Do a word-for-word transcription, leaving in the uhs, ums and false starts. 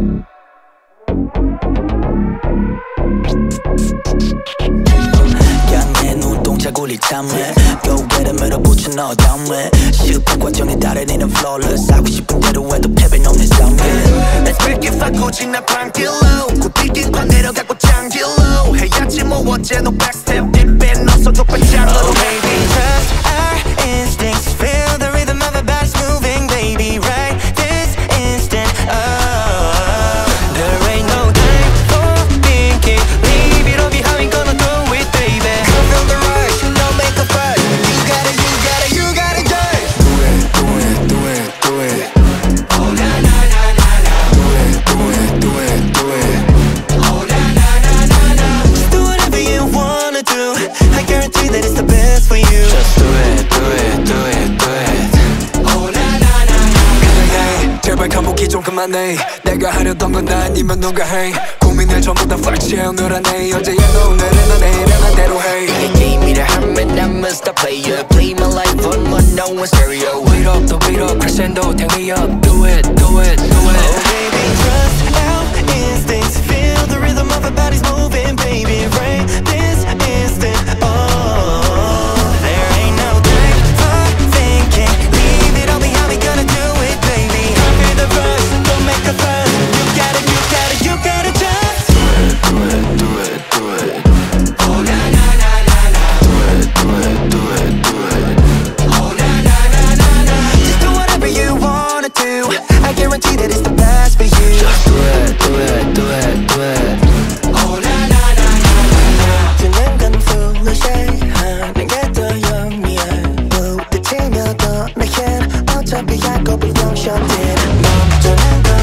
양의 눈동자굴이 탐해 겨우에를 밀어붙여 너 다음에 시흡한 과정에 따라내는 flawless 하고 싶은 대로 해도 패배는 없는 삶에 Let's break it fuck 굳이 나 방길로 굳이기껏 내려가고 장길로 해야지 뭐 어째 no backstep 뒷배 넣어서도 반짝으로 Oh baby trust our instincts feel the rhythm of our bodies moving baby right this instant oh there ain't no time for thinking leave it all behind we gonna do it baby come feel the rush no make a fuss you got it you got it you got it yeah Do it do it do it do it oh na na na na na Do it do it do it do it oh na na na na na just do whatever you wanna do I guarantee that it's the best for you Just do it do it do it do it oh na na na na 제발 감옥이 좀 그만해 내가 하려던 건 아니면 누가 해 고민을 전부 다 fuck 채우느라네 어제의 오늘은 너 내일은 난대로 해 이게 게임이라 하면 I'm a star player Play my life on mono and stereo Wait up the wait up crescendo take me up Do it do it do it oh baby trust our instincts feel the rhythm of our bodies moving baby right this instant oh there ain't no time for thinking leave it all behind we gonna do it baby feel the rush don't make a fuss you got it you got it you got it just Do it do it do it oh na na na na na Do it do it do it do it oh na na na na na just do whatever you wanna do I guarantee that it's the best for you Just do it do it do it do it oh na na na na na 주는 건 foolish 하는 게 더 영리해 부딪히며 떠나긴 어차피 약업을 영셔진 멈추는 건